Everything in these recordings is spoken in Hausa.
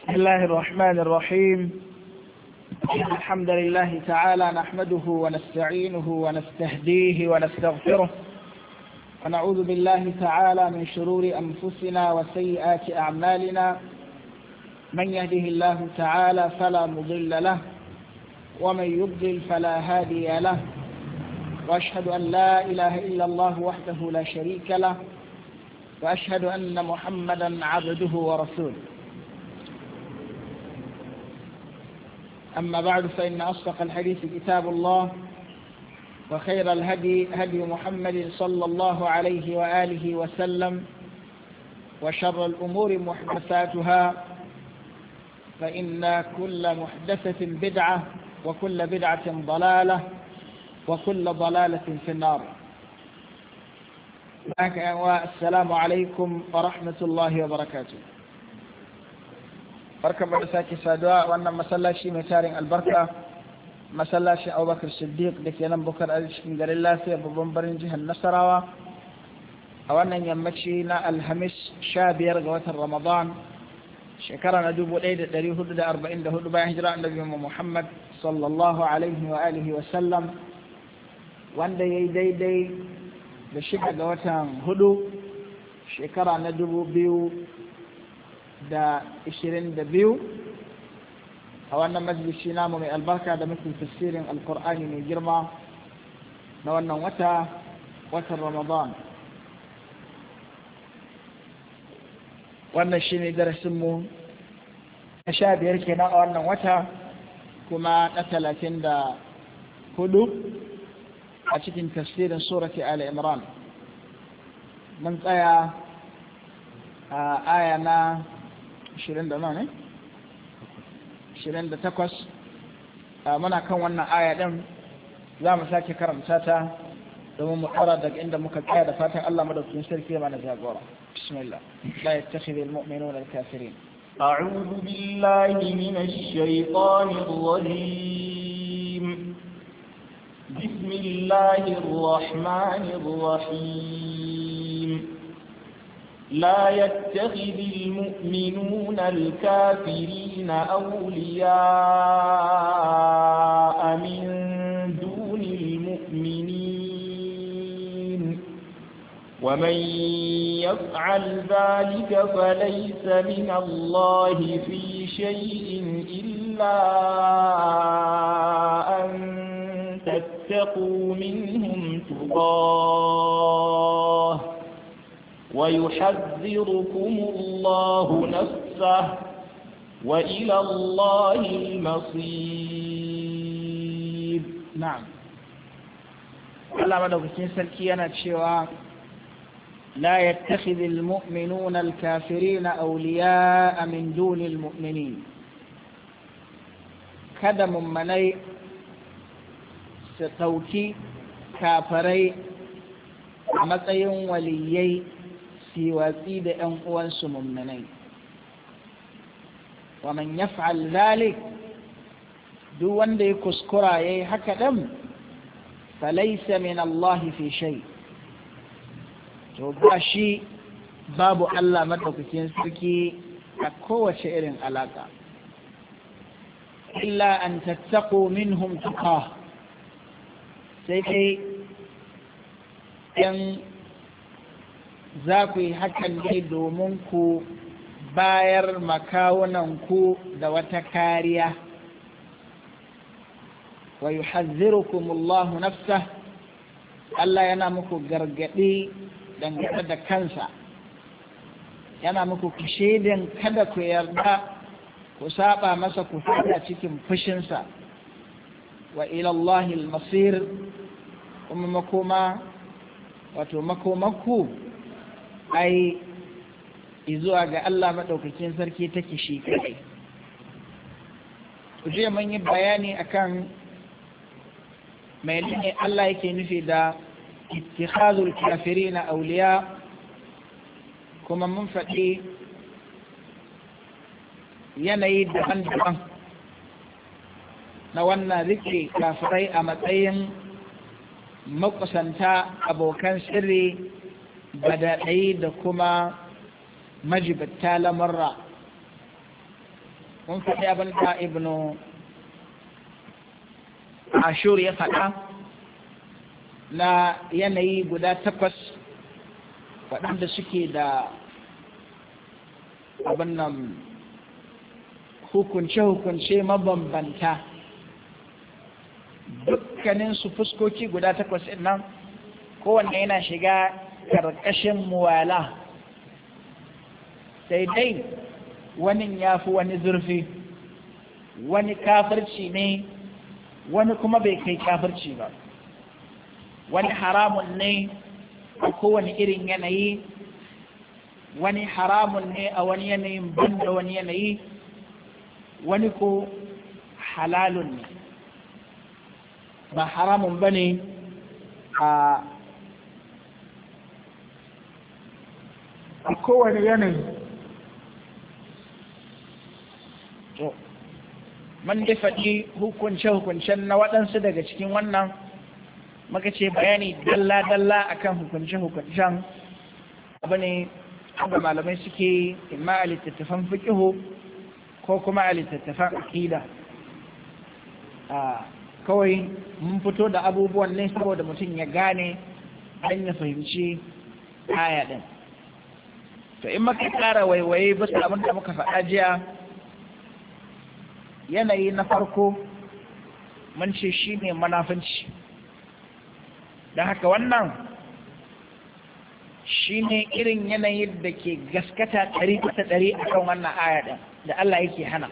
بسم الله الرحمن الرحيم. الحمد لله تعالى نحمده ونستعينه ونستهديه ونستغفره ونعوذ بالله تعالى من شرور أنفسنا وسيئات أعمالنا. من يهده الله تعالى فلا مضل له ومن يضلل فلا هادي له، وأشهد أن لا إله إلا الله وحده لا شريك له، وأشهد أن محمدا عبده ورسوله. أما بعد، فإن أصدق الحديث كتاب الله، وخير الهدي هدي محمد صلى الله عليه وآله وسلم، وشر الأمور محدثاتها، فإن كل محدثة بدعة وكل بدعة ضلالة وكل ضلالة في النار. السلام عليكم ورحمة الله وبركاته. barkan da sake saduwa wannan masallaci mai tarin albarka, masallacin Abubakar Siddiq da ke nan Bukar a cikin garin Lafiya, babban birnin jihar Nasarawa, a wannan yammaci na Alhamis 15 ga watan Ramadan shekara na 1444 bayan hijira Annabi Muhammad sallallahu alaihi wa alihi wa sallam, wanda yayi daidai da 6 ga watan 4 shekara na 2022 a wannan majalisi namu mai albarka da muke tafsirin alkur'ani mai girma na wannan watan Ramadan. Wannan shine darasinmu na 15 kenan a wannan wata, kuma na 34 a cikin tafsirin surati Ali Imran. Mun tsaya a aya na 28 muna kan wannan aya din, za mu sake karanta ta domin mu tsara daga inda muka tsaya, da fatan Allah madaukakin sarki mana jagora. bismillah. la yattakhidhul mu'minuna al-kafirin. a'udhu billahi minash shaitanir rajim. bismillahir rahmanir rahim. لا يتخذ المؤمنون الكافرين أولياء من دون المؤمنين، ومن يفعل ذلك فليس من الله في شيء إلا أن تتقوا منهم تقاه ويحذركم الله نفسه وإلى الله المصير. نعم. الله مدوكين سلكينا تشوا لا يتخذ المؤمنون الكافرين أولياء من دون المؤمنين. kada mummanai su ɗauki kafirai a matsayin waliyai su watsi da ‘yan uwansu mummunai. wa man yaf'al zalik, duk wanda ya kuskura yayi haka ɗin, falaysa min Allah fi shay, to ba shi babu Allah madaukakin sarki a kowace irin alaka, illa an tattaqu minhum tuqah, sai kai ‘yan za ku yi hakan ne domin ku bayar makawunanku da wata kariya. wa yuhazzirukum Allahu nafsah, Allah yana muku gargaɗi dangane da kansa, yana muku kashedin kada ku yarda ku saba masa, ku fada cikin fushinsa. wa ila Allahi al-masir, kuma makoma wato makomakku ai izuwa ga Allah maɗaukakin sarki take shi kai. Jiya mun yi bayani akan menene Allah yake nufi da ittikhazul kafirina awliya, kuma mun faɗi yanayi daban-daban na wannan rike kafirai a matsayin makusanta, abokan sirri, badaɗai da kuma majibatta lamarra. mun faɗi abin da ibnu ashur ya faɗa na yanayi guda 8 waɗanda suke da abin nan hukunce-hukunce mabambanta, dukkaninsu fuskoki guda 8 ɗin nan kowanne yana shiga ƙarƙashin muwala, sai dai wani ya fi wani zurfi, wani kafirci ne wani kuma bai kai kafirci ba, wani haramun ne a kowane irin yanayi, wani haramun ne a wani yanayin banda wani yanayi, wani ko halalun ne, ba haramun ba ne a kowane yanayi. To, man da faɗi hukunce-hukuncen na waɗansu daga cikin wannan, maka ce bayani dalla-dalla akan hukunce-hukuncen abu ne da malamai suke imma a littattafan fiƙihu ko kuma a littattafan aƙida. Kawai mun fito da abubuwan ne saboda mutum ya gane don ya fahimci aya ɗin. To in maka ƙara waiwaye bisa abin da muka faɗa jiya, yanayi na farko mun ce shi ne manafinci, da haka wannan shi ne irin yanayin da ke gaskata 100% a kan wannan aya ɗin da Allah yake hana.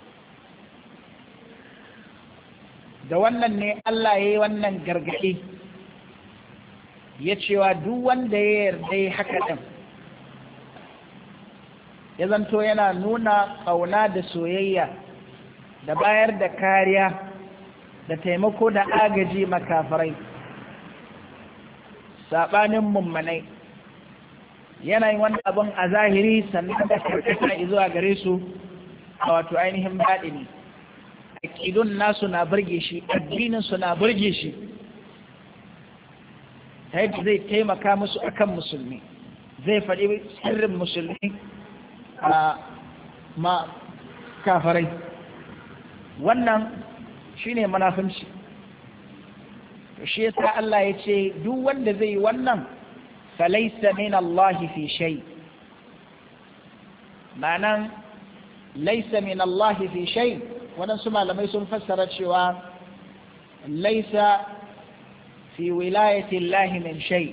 Da wannan ne Allah ya yi wannan gargaɗi ya cewa duk wanda ya yarda ya haka ɗin ya zanto yana nuna ƙauna da soyayya da bayar da kariya da taimako da agaji makafarai saɓanin mummanai, yanayin wani abin a zahiri sannan da karkata zuwa gare su a wato ainihin baɗini. Aƙidun nasu na burge shi, addininsu na burge shi, ta yadda zai taimaka musu akan musulmi, zai faɗi sirrin musulmi a ma kafarai. Wannan shine munafinci. To shi yasa Allah ya ce duk wanda zai yi wannan falaysa min Allah fi shay. Ma'anan laysa min Allah fi shay, waɗansu malamai sun fassara cewa laysa fi wilayati Allah min shay.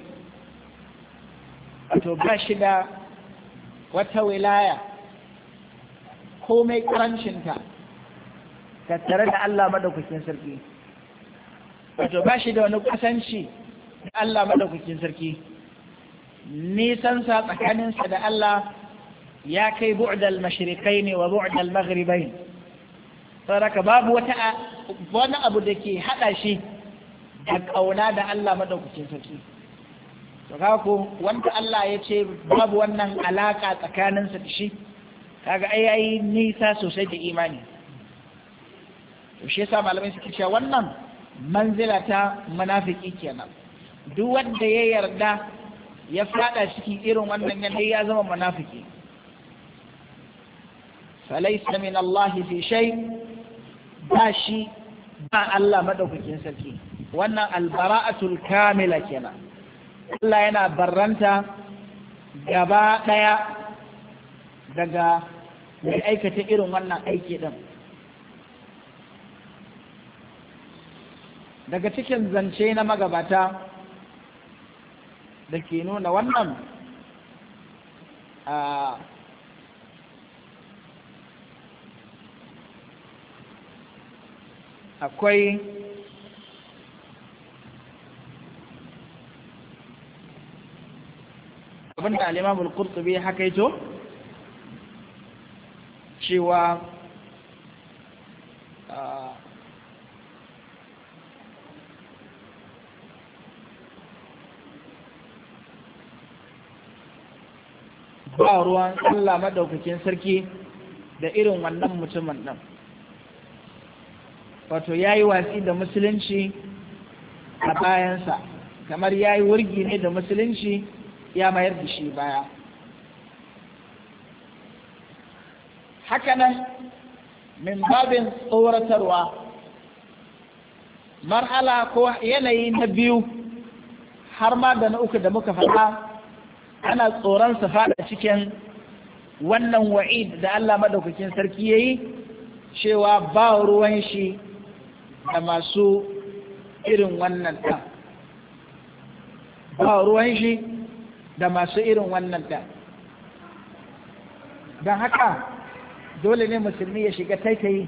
Wato ba shi da wata wilaya komai karancinta tattare da Allah madaukakin sarki, wato ba shi da wani kusanci da Allah madaukakin sarki, nisansa tsakaninsa da Allah ya kai bu'dal mashriqaini wa bu'dal maghribain, saboda babu wani abu da ke hada shi da kauna da Allah madaukakin sarki. To kaga ko wanda Allah ya ce babu wannan alaka tsakaninsa da shi, kaga ai nisa sosai da imani. To shi yasa malamai suke cewa wannan manzila ta munafiki kenan. Duk wanda ya yarda ya fada cikin irin wannan yanayi ya zama munafiki. Falaysa min Allah fi shay, ba shi ba Allah madaukakin sarki. Wannan albara'atul kamila kenan. Allah yana barranta gaba daya daga mai aikata irin wannan aiki din. Daga cikin zance na magabata da ke nuna wannan akwai abinda al-Imam al-Qurtubi hakaito cewa ba ruwan Allah madaukakin sarki da irin wannan mutumin nan, wato yayi watsi da musulunci a bayansa, kamar yayi wurgi ne da musulunci ya mayar da shi baya. Hakanan min babin tsoratarwa. Marhala ko yanayi na biyu har ma da na uku da muka faɗa ana tsoron su faɗa cikin wannan wa'id da Allah madaukakin sarki yayi cewa ba ruwan shi da masu irin wannan ɗan. Ba ruwan shi da masu irin wannan ɗan. Don haka dole ne musulmi ya shiga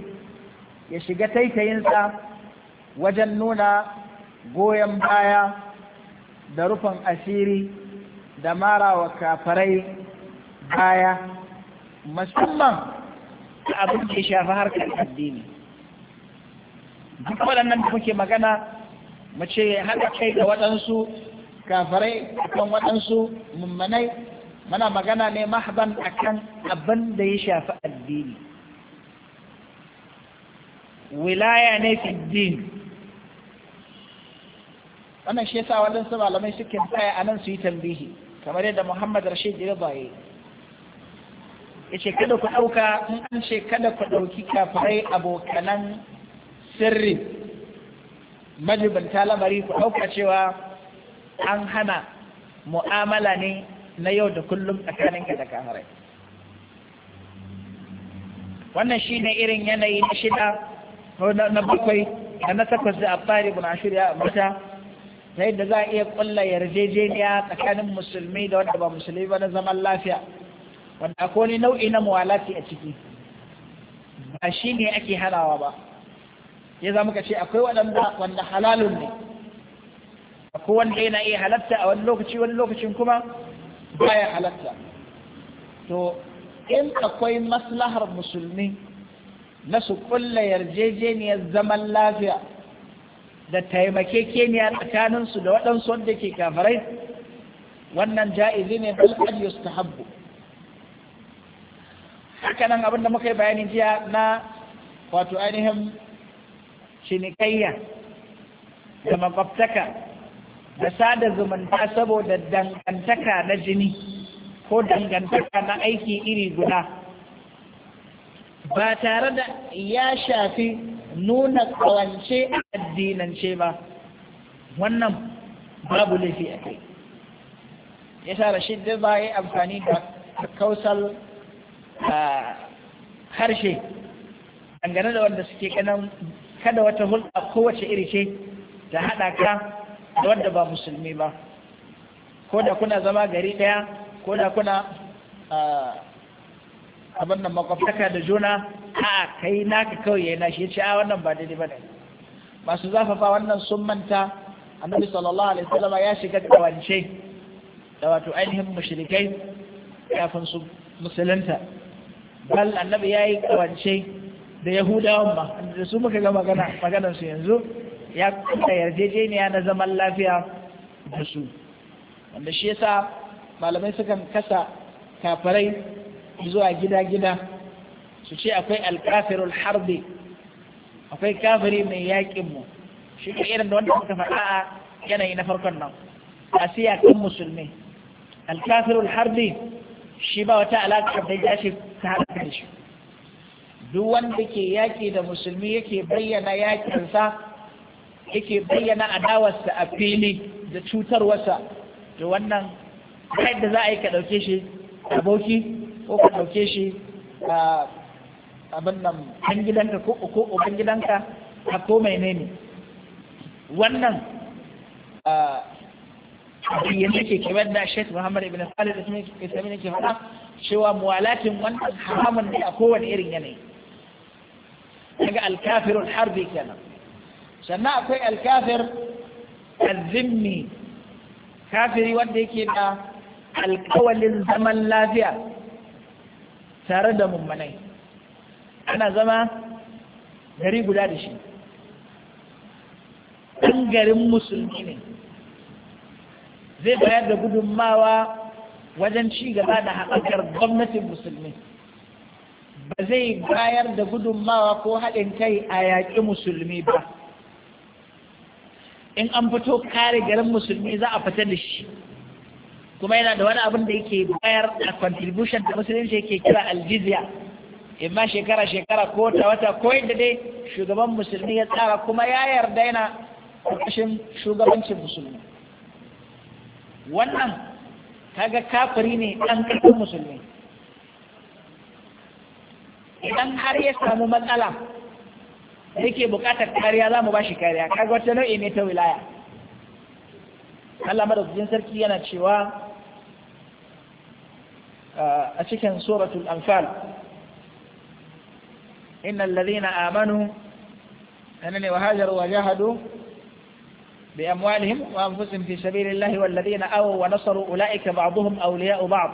taitayinsa wajen nuna goyon baya da rufin asiri da mara wa kafarai baya, musamman da abin da ya shafi harkar addini. Duk waɗannan da muke magana mace haɗa kai da waɗansu kafarai akan waɗansu mummanai, mana magana ne mahban akan abin da ya shafi addini. Wilaya ne fi din. Wannan shi yasa waɗansu malamai suke tsaya a nan su yi tambihi, kamar yadda Muhammad Rashid Rida ya ce kada ku ɗauka, in an ce kada ku ɗauki kafirai abokanan sirri majibanta lamari, ku ɗauka cewa an hana mu'amala ne na yau da kullum tsakaninka da kafirai. Wannan shi ne irin yanayi na shida na bakwai da na takwas da Abbari ibn Ashur ya ambata, ta yadda za a iya ƙulla yarjejeniya tsakanin musulmi da wanda ba musulmi ba na zaman lafiya, wanda akwai wani nau'i na muwalati a ciki, ba shi ne ake hanawa ba. Ya za muka ce akwai wanda halalun ne, akwai wanda yana iya halatta a wani lokacin kuma baya halatta. To in akwai maslahar musulmi na su kulla yarjejeniyar zaman lafiya da taimakekeniya tsakaninsu da waɗansu wanda ke kafirai, wannan ja'izi ne bal qad yustahabbu. Haka nan abin da muka yi bayani jiya na wato ainihin cinikayya da makwabtaka da sada zumunta saboda dangantaka na jini ko dangantaka na aiki iri guda, ba tare da ya shafi nuna ƙawance a addinance ba, wannan babu laifi a kai. Ya sa Rashid da ba yi amfani da kausar harshe dangane da wanda suke kanan kada wata hulɗa kowace iri ce ta haɗa ka da wanda ba musulmi ba, ko da kuna zama gari ɗaya, ko da kuna abin da makwabtaka da juna, a kai naka kawai ya nashi ya ce a wannan ba daidai ba ne. Masu zafafa wannan sun manta annabi sallallahu alaihi wasallam ya shiga kawance da wato ainihin mushrikai kafin su musulunta, bal annabi ya yi kawance da yahudawan ma da su muka ga maganar su yanzu, ya kuka yarjejeniya na zaman lafiya da su, wanda shi yasa malamai sukan kasa kafirai zuwa gida-gida su ce akwai alkafirul harbi, akwai kafiri mai yakin mu, shi ne irin da wanda suka faɗa a yanayi na farkon nan, a siyakan musulmi. Alkafirul harbi shi ba wata alaƙa da ya ce ta haɗa da shi, duk wanda ke yaƙi da musulmi yake bayyana yaƙinsa, yake bayyana adawarsa a fili da cutarwarsa, da wannan yadda za a yi ka ɗauke shi aboki ko ka ɗauke shi abin nan ɗan gidanka ko uban gidanka a ko mai ne. Wannan bayyana ke kamar da Sheikh Muhammad ibn Khalid al-Ismaili ke faɗa cewa muwalatin wannan haramun ne a kowane irin yanayi. Daga alkafirul harbi kenan. Sannan akwai alkafir al-zimmi, kafiri wanda yake da alkawalin zaman lafiya tare da mummanai, ana zama gari guda da shi, ɗan garin musulmi ne, zai bayar da gudunmawa wajen ci gaba da haɓakar gwamnatin musulmi, ba zai bayar da gudunmawa ko haɗin kai a yaƙi musulmi ba. In an fito kare garin musulmi za a fita da shi, kuma yana da wani abin da yake bayar a contribution da musulunci yake kira aljizya, imma shekara ko ta wata ko yadda dai shugaban musulmi ya tsara kuma ya yarda yana ƙarƙashin shugabancin musulmi. Wannan kaga kafiri ne ɗan ƙasar musulmi. Idan har ya samu matsala yake buƙatar kariya za mu ba shi kariya, kaga wata nau'i ne ta wilaya. Allah madaukakin sarki yana cewa a cikin suratul Anfal, innal ladhina amanu وهاجروا وجاهدوا بأموالهم وأنفسهم في سبيل الله والذين آووا ونصروا أولئك بعضهم أولياء بعض.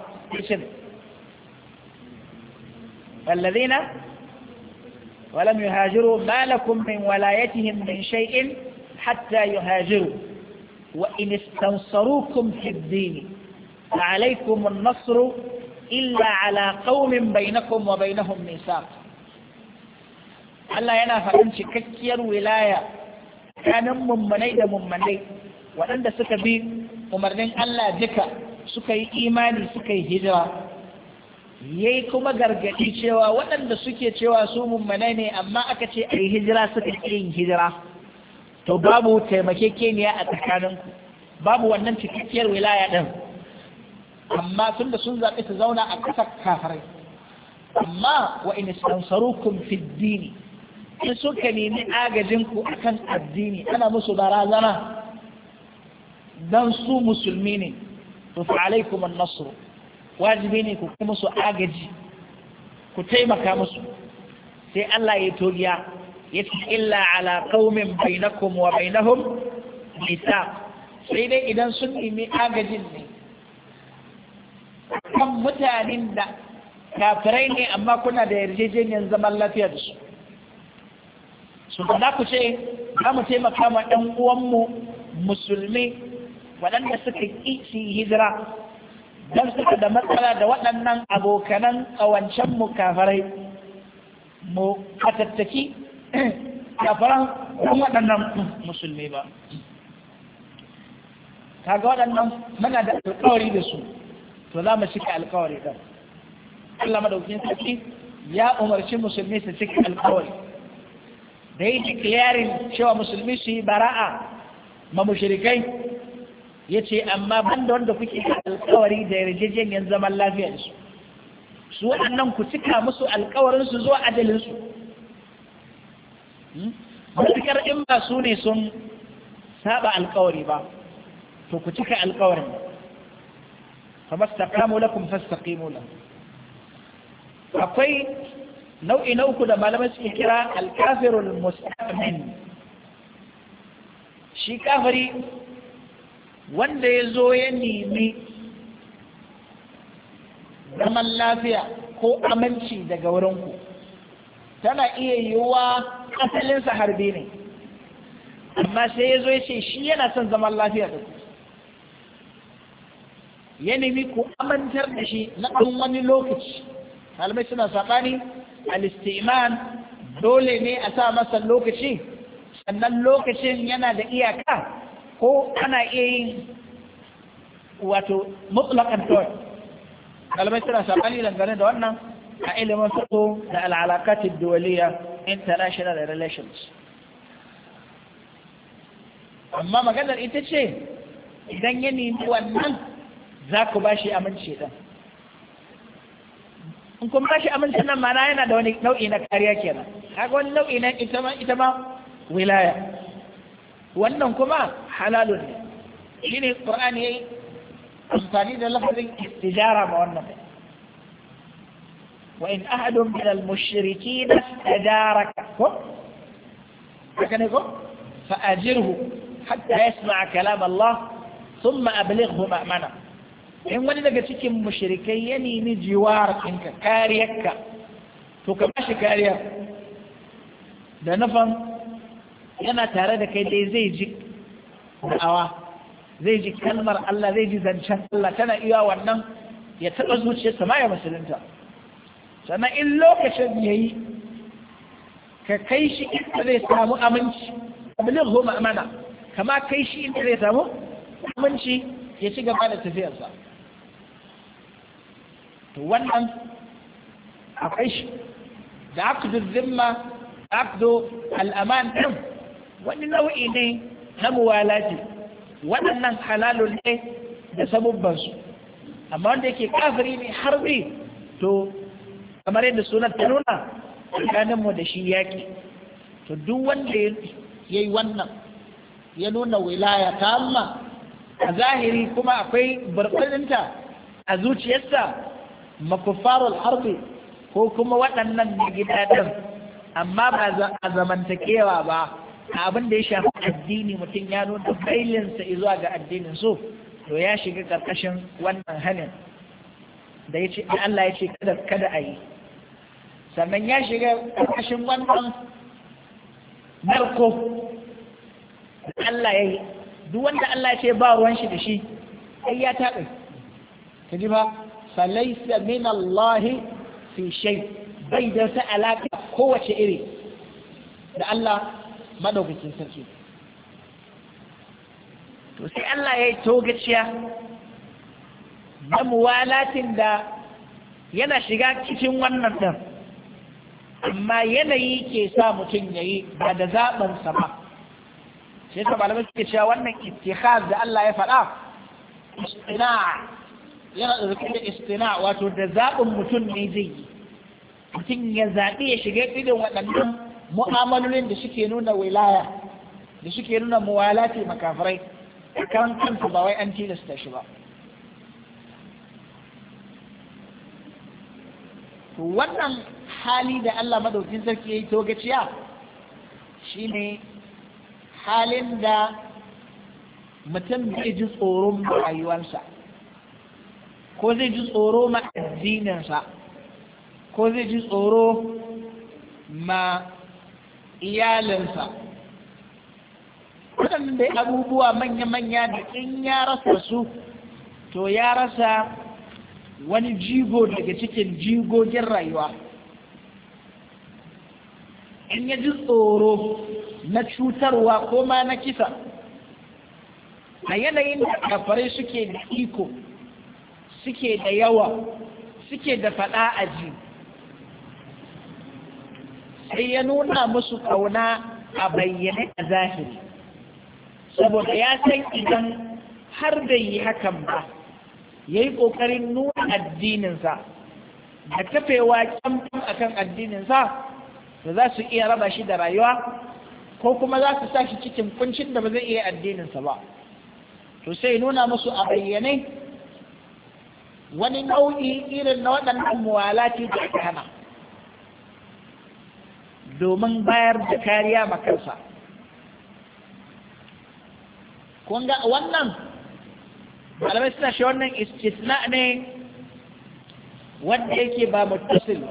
والذين ولم يهاجروا ما لكم من ولايتهم من شيء حتى يهاجروا وإن استنصروكم في الدين فعليكم النصر إلا على قوم بينكم وبينهم ميثاق. Allah yana faɗin cikakkiyar wilaya tsakanin mummunai da mummunai waɗanda suka bi umarnin Allah duka suka yi imani suka yi hijira. Yayi kuma gargaɗi cewa waɗanda suke cewa su mummunai ne amma aka ce a yi hijira suka yi yin hijira, to babu taimakekeniya a tsakaninku, babu wannan cikakkiyar wilaya ɗin. Amma tun da sun zaɓi su zauna a ƙasar kafirai, amma wa in istansarukum fi dini, in suka nemi agajinku a kan addini ana musu barazana don su musulmi ne, to fa alaikum an-nasr, wajibi ne ku kai musu agaji, ku taimaka musu. Sai Allah ya togiya ya ce illa ala qaumin bainakum wa bainahum mithaq, sai dai idan sun nemi agajin ne kan mutanen da kafirai ne amma kuna da yarjejeniyar zaman lafiya da su. Su za ku ce za mu taimaka ma ɗan uwanmu musulmi waɗanda suka ƙi su hijira don suka da matsala da waɗannan abokanan ƙawancenmu kafirai, mu katattaki kafiran ɗan waɗannan musulmi ba. Kaga waɗannan muna da alƙawari da su, to za mu cika alƙawari ɗin. Allah madaukakin sarki ya umarci musulmi su cika alƙawari. Da yi declaring cewa musulmi su yi bara'a ma mushrikai, ya ce amma banda wanda kuke alkawari da yarjejeniyar zaman lafiya da su waɗannan ku cika musu alkawarinsu zuwa ajalinsu. Matuƙar in ba su ne sun saba alkawari ba, to ku cika alkawarin. famastaqamu lakum fastaqimu lahum. Akwai nau'i na uku da malamai suke kira alkafirul musta'min. Shi kafiri wanda ya zo ya nemi zaman lafiya ko aminci daga wurinku, tana iya yiwuwa asalinsa harbi ne, amma sai ya zo ya ce shi yana son zaman lafiya da ku, ya nemi ku amintar da shi na ɗan wani lokaci. Malamai suna saɓani, al-istiman dole ne a sa masa lokaci, sannan lokacin yana da iyaka ko ana iya yin wato mutlaqan kawai. Malamai suna saɓani dangane da wannan a ilimin fiqh da al-alaqat ad-duwaliyya, international relations. Amma maganar ita ce idan ya nemi wannan za ku ba shi aminci ɗin. In kun ba shi amincin nan mana yana da wani nau'i na kariya kenan. Haka wani nau'i na ita ma wilaya. Wannan kuma halalun ne. Shi ne Ƙur'ani ya yi amfani da lafazin istijara ma wannan. Wa in ahadun min al-mushriki istajaraka ko? Haka ne ko? Fa ajirhu hatta yasma'a kalam Allah thumma ablighu ma'mana. In wani daga cikin mushrikai ya nemi jiwar ɗinka, kariyarka, to ka bashi kariya da nufin yana tare da kai dai zai ji da'awa, zai ji kalmar Allah, zai ji zancen Allah, tana iya wannan ya taɓa zuciyarsa ma ya musulunta. Sannan in lokacin ya yi, ka kai shi inda zai samu aminci, ablighu ma'mana, kama kai shi inda zai samu aminci ya ci gaba da tafiyarsa. To wannan akwai shi da aqdu zimma aqdu al'aman ɗin wani nau'i ne na muwalati waɗannan halalun ne da sabubbansu amma wanda yake kafiri ne harbi to kamar yadda sunan ta nuna tsakaninmu da shi yaƙi to duk wanda ya yi wannan ya nuna wilaya ta amma a zahiri kuma akwai barbarinta a zuciyarsa makufarul harbi ko kuma waɗannan na gidajen amma ba a zamantakewa ba a abin da ya shafi addini mutum ya nuna bailinsa zuwa ga addinin so to ya shiga ƙarƙashin wannan hanin da ya ce Allah ya ce kada a yi sannan ya shiga ƙarƙashin wannan narko da Allah ya yi duk wanda Allah ya ce ba ruwan shi da shi ai ya taɓe ka ji ba falaisa min Allah fi shay bai da ta alaƙa kowace iri da Allah madaukakin sarki to sai Allah ya yi togaciya na muwalatin da yana shiga cikin wannan ɗin amma yanayi ke sa mutum ya yi ba da zaɓinsa ba shi yasa malamai suke cewa wannan ittihaz da Allah ya faɗa istina yana da da istina wato da zaɓin mutum ne zai yi mutum ya zaɓi ya shiga irin waɗannan mu'amalolin da suke nuna wilaya da suke nuna muwalati makafirai kan kansu ba wai an tilasta shi ba wannan hali da Allah madaukin sarki ya yi togaciya shine halin da mutum zai ji tsoron rayuwarsa ko zai ji tsoro ma addininsa ko zai ji tsoro ma iyalinsa waɗannan dai abubuwa manya-manya da in ya rasa su to ya rasa wani jigo daga cikin jigogin rayuwa in ya ji tsoro na cutarwa ko ma na kisa a yanayin da kafarai suke da iko suke da yawa suke da faɗa a ji sai ya nuna musu ƙauna a bayyane a zahiri saboda ya san idan har da yi hakan ba ya yi ƙoƙarin nuna addininsa da kafewa kyamfan akan addininsa da za su iya raba shi da rayuwa ko kuma za su sa shi cikin kuncin da ba zai iya addininsa ba to sai nuna musu a bayyane wani nau'i irin na waɗannan muwalati da aka hana domin bayar da kariya makarsa kun ga wannan malamai suna shi wannan istisna ne wanda yake ba muttasil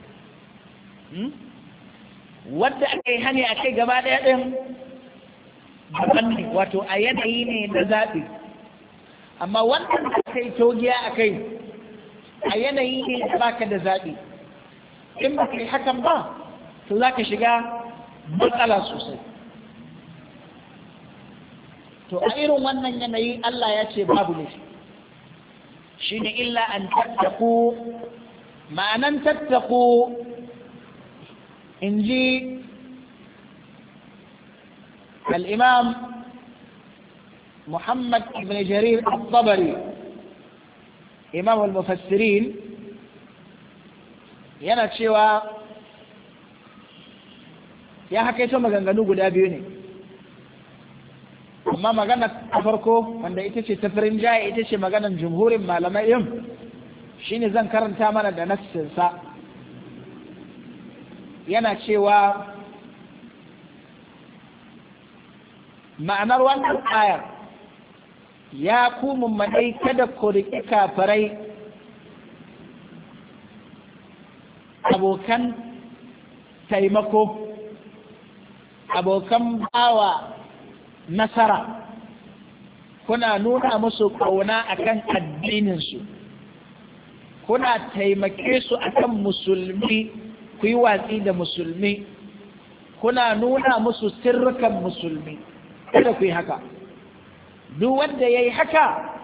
wadda aka yi hani a kai gaba ɗaya ɗin daban ne wato a yanayi ne na zaɓi amma wannan da aka yi togiya a kai a yanayi ne da baka da zaɓi in ba kai hakan ba to za ka shiga matsala sosai to a irin wannan yanayi Allah ya ce babu ne shi ne illa an tattaku ma'anan tattaku in ji al'imam Muhammad ibn Jarir al-Tabari imam al-mufassirin yana cewa ya hakaito maganganu guda biyu ne amma magana ta farko wanda ita ce tafirin jaya ita ce maganan jumhurin malamai yin shine zan karanta mana da nassinsa yana cewa ma'anar wannan ayar ya ku mummanai kada ku riƙi kafirai abokan taimako abokan bawa nasara kuna nuna musu ƙauna akan addininsu kuna taimake su akan musulmi ku yi watsi da musulmi kuna nuna musu sirrukan musulmi kada ku yi haka duk wanda ya yi haka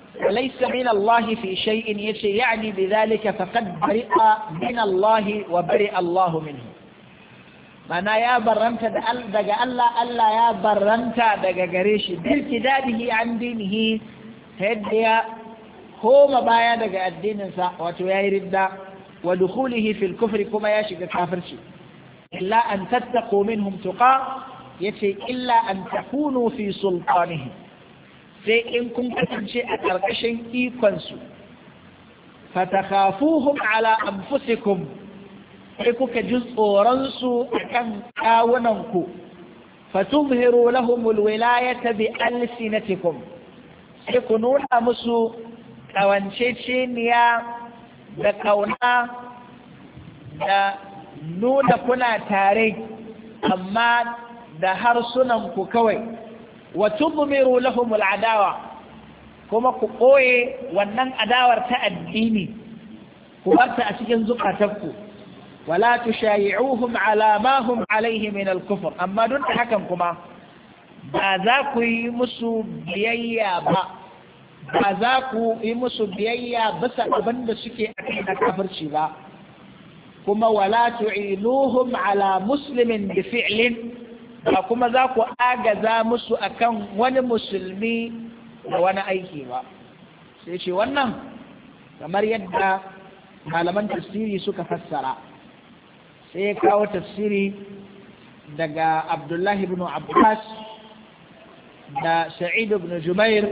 وليس من الله في شيء يشي يعني بذلك فقد برئ من الله وبرئ الله منه معنى يا برنت دقى الله يا برنت دقى قريش بالكداده عن دينه هديا هو مبايا دقى الدين وتويا ردا ودخوله في الكفر كما يشك كافرشي إلا أن تتقوا منهم تقى يشي إلا أن تكونوا في سلطانه sai in kun kasance a ƙarƙashin ikonsu fatakhafuhum ala anfusikum sai kuka ji tsoronsu a kan kawunanku fatuzhiru lahumul wilayata bi alsinatikum sai ku nuna musu ƙawanceceniya da ƙauna da nuna kuna tare amma da harsunanku kawai wa tudmiru lahum al'adawa kuma ku koye wannan adawar ta addini ku barta a cikin zukatanku wala tushayi'uhum ala ma hum alayhi min al-kufr amma duk hakan kuma ba za ku yi musu biyayya ba za ku yi musu biyayya bisa abin da suke akai na kafirci ba kuma wala tu'inuhum ala muslimin bi fi'lin ba kuma za ku agaza musu akan wani musulmi da wani aiki ba sai ce wannan kamar yadda malaman tafsiri suka fassara sai ya kawo tafsiri daga Abdullahi ibn Abbas da Sa'id ibn Jubair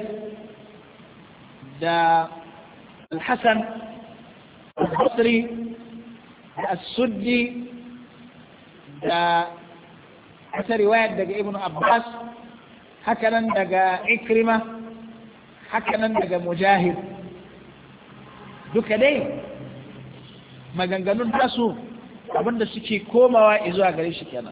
da Al-Hasan al-Basri da As-Suddi da wata riwayar daga Ibn Abbas hakanan daga Ikrima hakanan daga Mujahid duka dai maganganun tasu abinda suke komawa zuwa gare shi kenan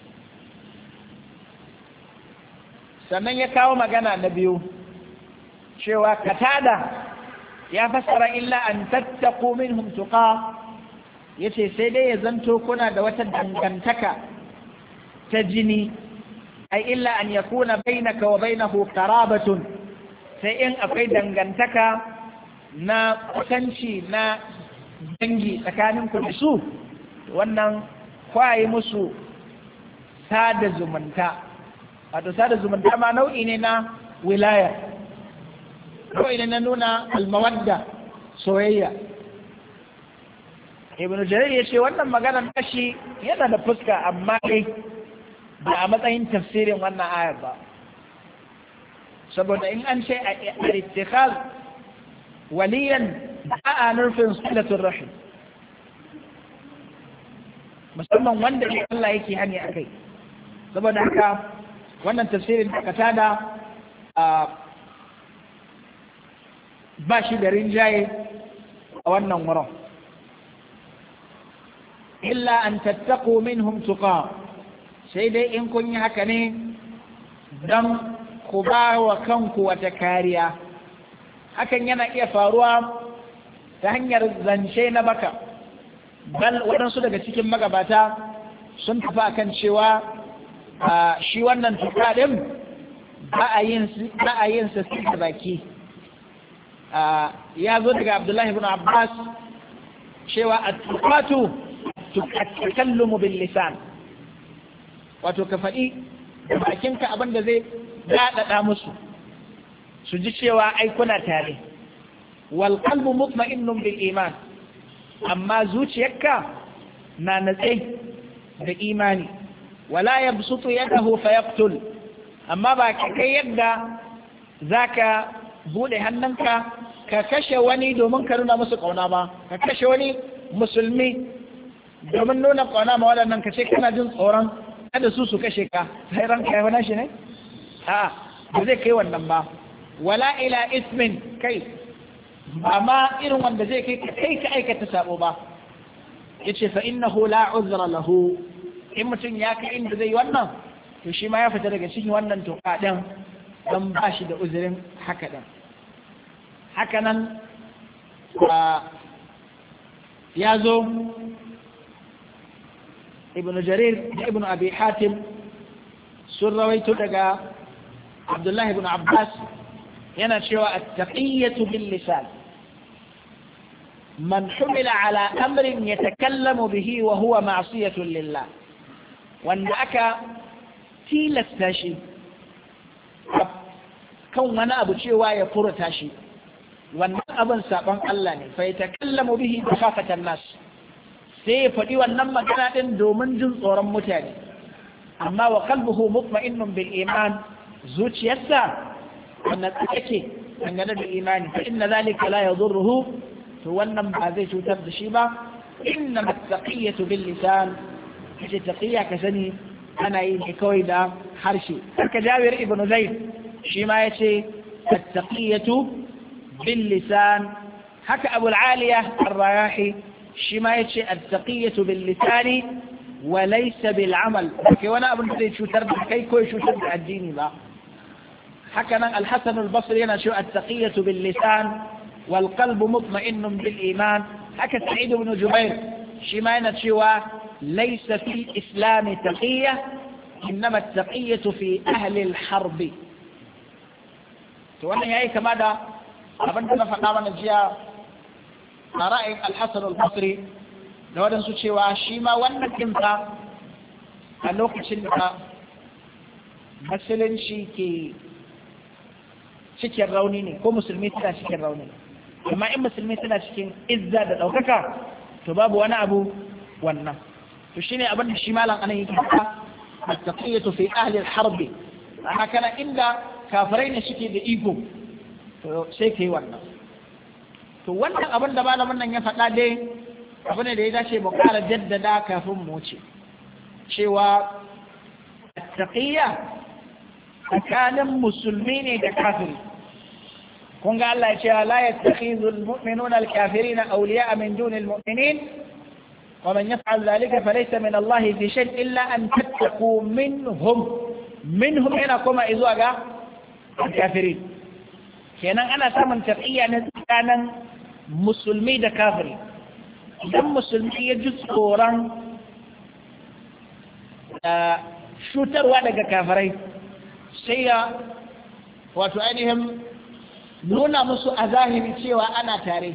sannan ya kawo magana na biyu cewa Katada ya fassara illa an tattaqu minhum tuqa yace sai dai ya zanto kuna da wata dangantaka ta jini ai illa an yakuna bainaka wa bainahu qarabatun sai in akwai dangantaka na kusanci na dangi tsakanin ku da su wannan kwaye musu sada zumunta wato sada zumunta ma nau'i ne na wilaya nau'i ne na nuna almawadda soyayya ibnu jarir ya ce wannan maganar tashi yana da fuska amma dai ba a matsayin tafsirin wannan ayar ba saboda in an ce a ittikhaz waliyan ba a nufin silatul rahim musamman wanda ne Allah yake hani akai saboda haka wannan tafsirin da Katada ba shi da rinjaye a wannan wurin illa an tattaqu minhum tuqa sai dai in kun yi haka ne don ku ba wa kanku wata kariya hakan yana iya faruwa ta hanyar zance na baka bal waɗansu daga cikin magabata sun tafi akan cewa shi wannan tuka ɗin ba a yin sa da baki ya zo daga Abdullahi ibn Abbas cewa at-tuqatu tukallumu bil lisan wato ka faɗi da bakinka abin da zai daɗaɗa musu su ji cewa ai kuna tare wal qalbu mutma'innun bil iman amma zuciyarka na natsai da imani wala yabsutu yadahu fayaqtul amma ba ka kai yadda zaka bude hannunka ka kashe wani domin ka nuna musu kauna ba ka kashe wani musulmi domin nuna kauna ma waɗannan ka ce kana jin tsoron kada su kashe ka sai ranka ya wani shi ne a ba zai kai wannan ba wala ila ismin kai ba ma irin wanda zai kai ka aikata sabo ba yace fa innahu la uzra lahu in mutum ya kai inda zai wannan to shi ma ya fita daga cikin wannan toka din dan ba shi da uzurin haka din haka nan ya zo ibn jarir da ibn abi hatim sun rawaito daga abdullahi ibn abbas yana cewa at-taqiyatu bil lisan man humila ala amrin yatakallamu bihi wa huwa ma'siyatun lillah, wanda aka tilasta shi kan wani abu cewa ya furta shi, wannan abin saban Allah ne, fa yatakallamu bihi khafatan nas, sai ya faɗi wannan magana din domin jin tsoron mutane, amma wa qalbuhu mutma'innun bil iman, zuciyarsa wannan take dangane da imani, fa inna zalika la yadurruhu, to wannan ba zai cutar da shi ba. inna at-taqiyatu bil lisan, ita taqiya ka sani ana yi ne kawai da harshe. Haka Jabir ibn Zaid shi ma yace at-taqiyatu bil lisan. Haka Abu al-Aliya ar-Rayahi shi ma yace at-taqiyatu bil lisani wa laysa bil amal, kai wani abin da zai cutar da kai ko cutar da addini ba. Haka nan Al-Hasan al-Basri yana cewa at-taqiyatu bil lisan wal qalbu mutma'innun bil iman. Haka Sa'id ibn Jubair shi ma yana cewa laysa fi al-islam taqiyya innama at-taqiyatu fi ahli al-harb. To wannan yayi kama da abin da na faɗa mana jiya a ra'ayin Al-Hasan al-Basri da wadansu cewa shi ma wannan kinsa a lokacin da musulunci ke cikin rauni ne ko musulmi tana cikin rauni, amma in musulmi tana cikin izza da ɗaukaka to babu wani abu wannan. to shine abin da shi malam anan yake faɗa, at-taqiyatu fi ahli al-harb, ana kana inda kafirai ne suke da iko to sai kai wannan. to wannan abin da malamin nan ya faɗa dai abu ne da ya dace mu ƙara jaddada kafin mu wuce cewa at-taqiyya tsakanin musulmi ne da kafiri. kun ga Allah ya ce la yattakhidhul mu'minuna al-kafirina awliya'a min dunil mu'minin wa man yaf'al dhalika falaysa min Allah fi shay'in illa an tattaqu minhum yana kuma izuwa ga kafirin. kenan ana samun taqiyya ne tsakanin musulmi da kafiri. idan musulmi ya ji tsoron shutarwa daga kafirai sai ya wato ainihin nuna musu a zahiri cewa ana tare.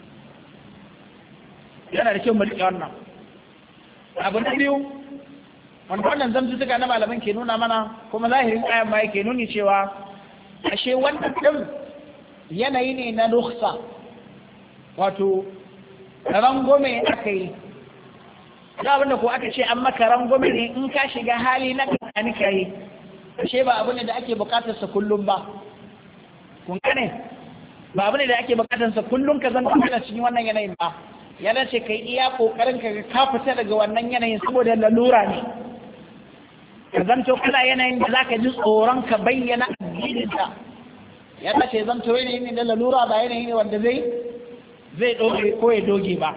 yana da kyau mu riƙe wannan. abu na biyu wanda wannan zamtutuka na malaman ke nuna mana kuma zahirin ayan ma yake nuni cewa ashe wannan ɗin yanayi ne na ruksa, wato rangome aka yi. da abinda ko aka ce an maka rangome ne in ka shiga hali na kankani ka yi, ashe ba abu ne da ake bukatarsa kullum ba. kun gane ba abu ne da ake bukatarsa kullum ka zan kana cikin wannan yanayin ba. yana ce kai iya kokarin ka fita daga wannan yanayin saboda lalura ne. ka zanto kana yanayin da zaka ji tsoron ka bayyana addininka. yana ce zanto yanayin ne da lalura ba yanayin ne wanda zai doge ko ya doge ba.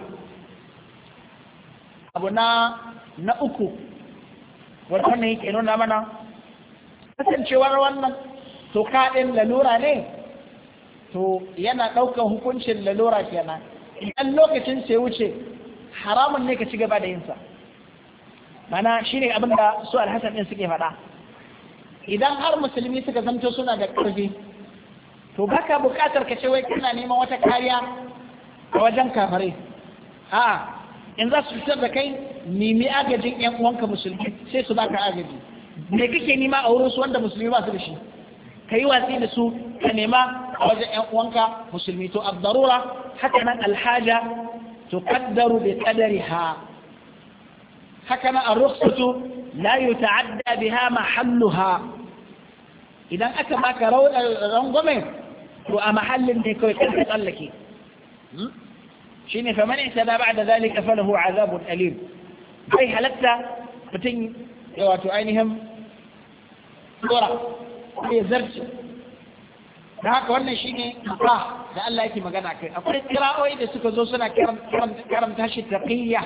abu na uku wannan yake nuna mana kasancewar wannan to kaɗin lalura ne, to yana ɗaukar hukuncin lalura kenan. idan lokacin sai wuce haramun ne ka ci gaba da yinsa. mana shi ne abin da su Al-Hasan ɗin suke faɗa. idan har musulmi suka zanto suna da ƙarfi to baka buƙatar ka ce wai kana neman wata kariya a wajen kafirai. a'a in za su fitar da kai nemi agajin ƴan uwanka musulmi sai su baka agaji. me kake nema a wurin su wanda musulmi ba su da shi? ka yi watsi da su ka nema a wajen ƴan uwanka musulmi. to ad-darura haka nan alhaja tuqaddaru bi qadariha. haka nan ar-rukhsatu la yuta'adda biha mahalluha. idan aka baka rangwame to a mahallin ne kawai ka tsallake. shine fa man ihtada ba'da dhalika falahu 'adhabun alim. bai halatta mutum ya wato ainihin dora ya zarce. da haka wannan shine ba da Allah yake magana kai. akwai kira'o'i da suka zo suna karanta shi taqiyya.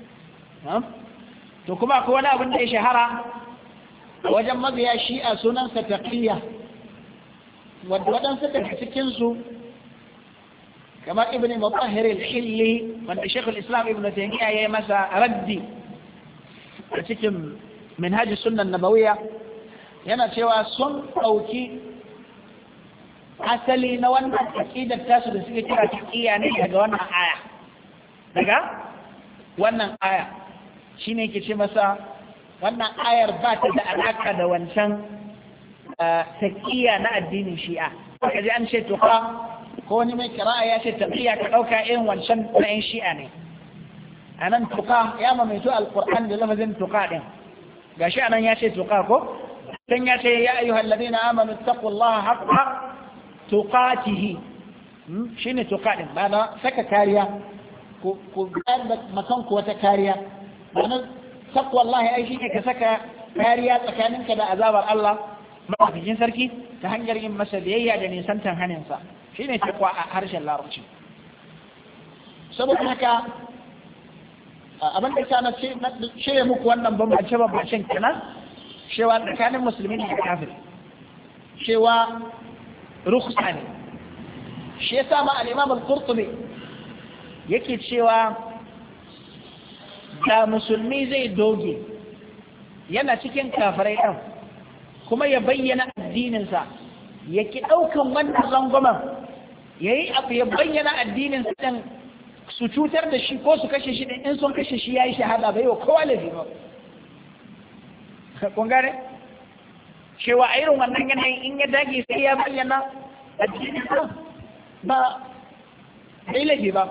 to kuma akwai wani abin da ya shahara a wajen mabiya shi'a sunansa taqiyya, wanda waɗansu daga cikinsu kamar ibn Mutahhir al-Hilli wanda Sheikh al-Islam Ibn Taymiyyah ya yi masa raddi a cikin Minhaj as-Sunnah an-Nabawiyya, yana cewa sun ɗauki asali na wannan aqidar tasu da suke kira taqiya ne daga wannan aya daga wannan aya shine yake ce masa wannan ayar ba ta da alaka da wancan taqiya na addinin Shi'a kaje an ce tuqa ko wani mai kira'a ya ce taqiya ka dauka irin wancan na yan Shi'a ne anan tuqa ya mamaito alquran da lafazin tuqa din gashi anan ya ce tuqa ko dan ya ce ya ayyuhal ladina amanu taqullaha haqqa tuqatihi shine tuqa din ba na saka kariya ko da makan ko wata kariya ma'ana taqwallahi ai shine ka saka kariya tsakaninka da azabar Allah madaukakin sarki ta hanyar yin masa biyayya da nisantan haninsa shine taqwa a harshen larabci saboda haka abin da ta na ce muku wannan bambancen kenan cewa tsakanin musulmi da kafir cewa rukhsa ne shi yasa ma al-Imam al-Qurtubi yake cewa da musulmi zai doge yana cikin kafirai ɗan kuma ya bayyana addininsa ya ki ɗaukan wannan rangwamen ya yi abu ya bayyana addininsa ɗin su cutar da shi ko su kashe shi ɗin in sun kashe shi ya yi shahada bai wa kowa laifi ba kun gane cewa a irin wannan yanayin in ya dage sai ya bayyana addininsa ba bai laifi ba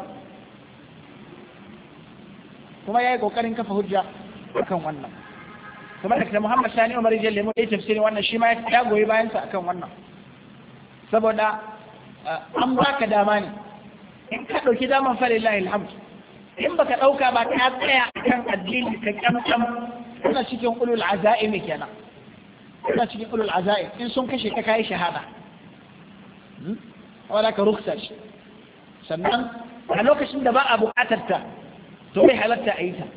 kuma ya yi ƙoƙarin kafa hujja akan wannan kuma da Muhammad Sani Umar Jalle mu yi tafsirin wannan shi ma ya goyi bayansa akan wannan saboda an baka dama ne in ka ɗauki daman fa lillahi alhamd in baka ɗauka ba ka tsaya akan addini ka kyamkyam kana cikin ulul azaim kenan kana cikin ulul azaim in sun kashe ka kai shahada wala ka ruksa shi sannan a lokacin da ba a buƙatar ta to bai halatta a yi ta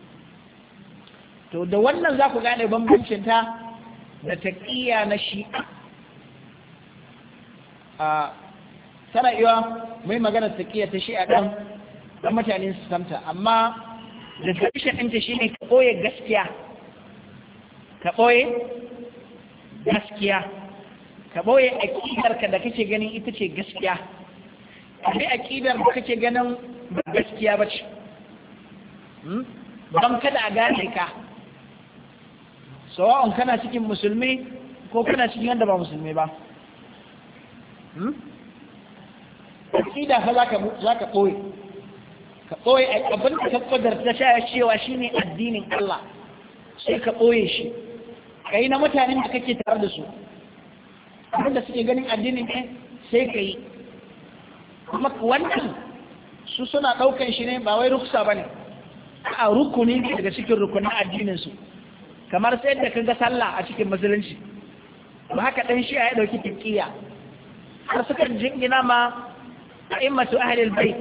to da wannan za ku gane bambancin ta da taƙiyya na shi'a tana iya mai magana taƙiyya ta shi'a ɗan don mutane su samta amma da taƙishin ɗinta shi ne ka ɓoye gaskiya ka ɓoye gaskiya ka ɓoye aƙidarka da kake ganin ita ce gaskiya ka bi aƙidar da kake ganin ba gaskiya ba ce don kada a gane ka sawa'un kana cikin musulmi ko kana cikin wanda ba musulmi ba aƙida fa za ka ɓoye ka ɓoye abin da ka ƙudarta cewa shi ne addinin Allah sai ka ɓoye shi ka yi na mutanen da kake tare da su abin da suke ganin addinin ne sai ka yi kuma wannan su suna ɗaukan shi ne ba wai ruksa ba ne a rukuni ne daga cikin rukunin addininsu kamar sai da kaga sallah a cikin musulunci ba haka ɗan shi ya ɗauki tikiya har suka jingina ma a immatu ahlil bait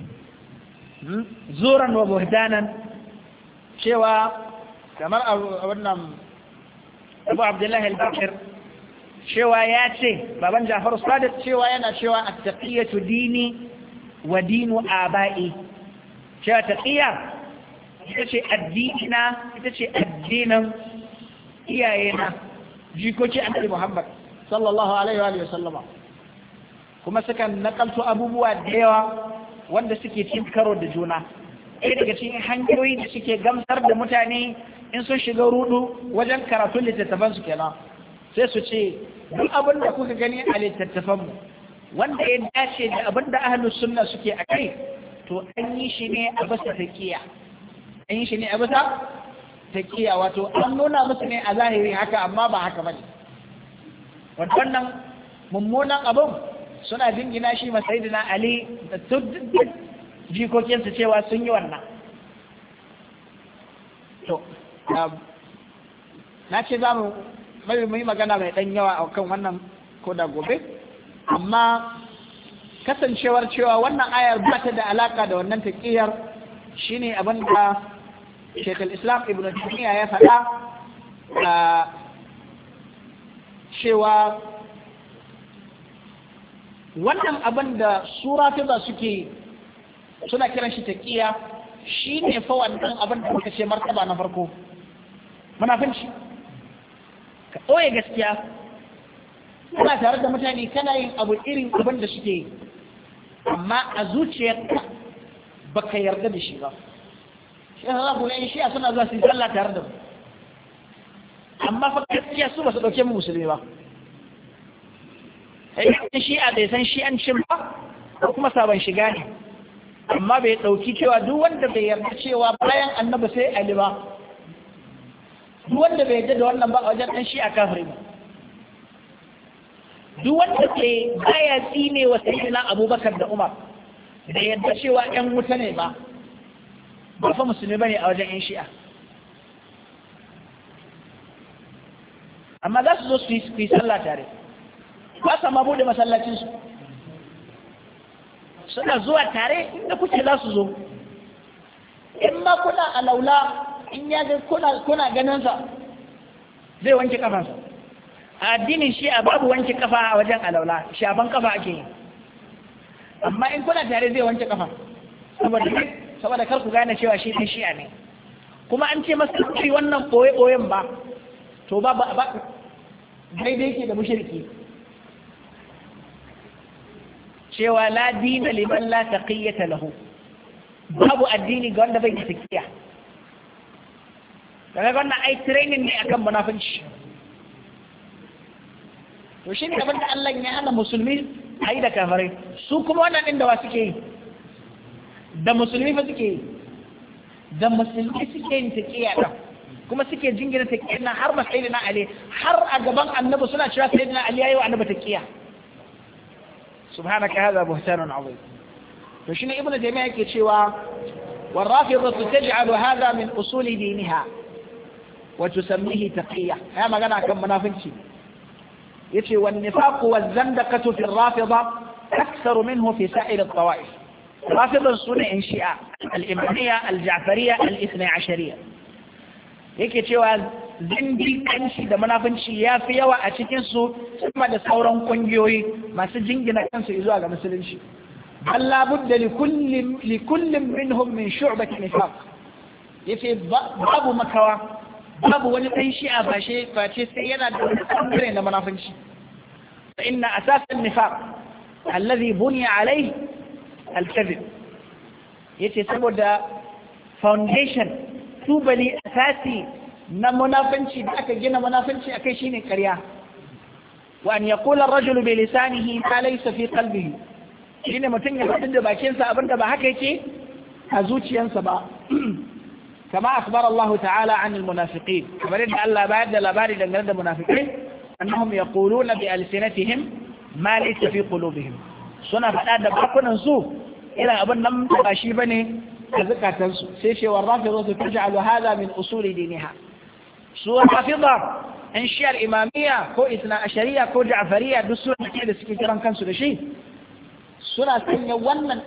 zuran wa buhdanan cewa kamar a wannan Abu Abdullah al-Bakir cewa ya ce baban Ja'far Sadiq cewa yana cewa at-taqiyatu dini wa dinu aba'i cewa taqiya ita ce addinina ita ce addinin iyayena jikoki annabi Muhammad sallallahu alaihi wa sallama kuma sukan nakalto abubuwa da yawa wanda suke cin karo da juna ɗaya daga cikin hanyoyi da suke gamsar da mutane in sun shiga rudu wajen karatun littattafan su kenan sai su ce duk abin da kuka gani a littattafanmu wanda ya dace da abin da ahlus sunna suke a kai to an yi shi ne a bisa taqiya an yi shi ne a bisa taqiya wato an nuna musu ne a zahiri haka amma ba haka bane wannan mummunan abin suna jingina shi ma sayyidina Ali da duk jikokinsu cewa sun yi wannan to na ce za mu yi magana mai ɗan yawa a kan wannan ko da gobe amma kasancewar cewa wannan ayar ba ta da alaka da wannan taƙiyar shine abin da Sheikh al-Islam Ibn Taymiyyah ya faɗa cewa wannan abin da sura ta suke suna kiran shi taqiya shine fa wannan abin da muka ce martaba na farko munafinci ka ɓoye gaskiya kana tare da mutane kana yin abu irin abin da suke yi amma a zuciyarka baka yarda da shi ba shi yasa ku ne shi suna zuwa su yi sallah tare da mu amma fa gaskiya su ba su dauke mu musulmi ba sai shi a bai san shi an cin ba ko kuma sabon shiga ne amma bai dauki cewa duk wanda bai yarda cewa bayan annabi sai Ali ba duk wanda bai yarda da wannan ba a wajen dan shi a kafiri ba duk wanda ke baya tsine wa sayyidina Abubakar da Umar da yadda cewa ƴan wuta ne ba fa musulmi bane a wajen ƴan shi'a amma za su zo su yi sallah tare ba sa ma bude masallacinsu suna zuwa tare inda kuke za su zo in ma kuna alaula in ya ga kuna ganinsa zai wanke kafansa a addinin shi'a babu wanke kafa a wajen alaula shafan kafa ake yi amma in kuna tare zai wanke kafa saboda kar ku gane cewa shi ɗin shi'a ne kuma an ce masa kai wannan ɓoye-ɓoyen ba to ba daidai ke da mushriki cewa la dina liman la taqiyyata lahu babu addini ga wanda bai da taqiya daga wannan ai training ne akan munafinci to shi ne abin da Allah ya hana musulmi ai da kafirai su kuma wannan din da wa suke yi da musulmi fa suke yi da musulmi suke yin taqiya din kuma suke jingina taqiya na har sayyidina Ali har a gaban annabi suna cewa sayyidina Ali yayi wa annabi taqiya subhanaka hadha buhtanun azim to shine ibnu taymiya yake cewa والرافضة تجعل هذا من أصول دينها وتسميه تقية هذا ما قلنا كم منافنشي يتي والنفاق والزندقة في الرافضة أكثر منه في سائر الطوائف رافضة السنة إنشاء الإمامية الجعفرية الاثنى عشرية yake cewa zindiƙanci da munafunci ya fi yawa a cikinsu sama da sauran ƙungiyoyi masu jingina kansu zuwa ga musulunci bal la budda li kullin minhum min shu'bati nifaq yace babu makawa babu wani ɗan shi'a face sai yana da wani ɓangare na munafunci fa inna asasan nifaq alladhi buniya alayhi al-kadhib yace saboda foundation tubali asasi na munafanci da aka gina munafanci akai shine ƙarya wa an yaqula ar-rajulu bi lisanihi ma laysa fi qalbihi shine mutum ya faɗi da bakinsa abinda ba haka yake a zuciyarsa ba kama akhbar Allah ta'ala an al-munafiqin kamar yadda Allah bayar da labari dangane da munafiqai annahum yaquluna bi alsinatihim ma laysa fi qulubihim suna faɗa da bakunan su irin abin nan ba shi bane a zakatansu sai ce wa rafidatu taj'alu hadha min usuli diniha su rafida an shiyar imamiyya ko isna ashariya ko ja'fariya duk su da suke kiran kansu da shi suna sanya wannan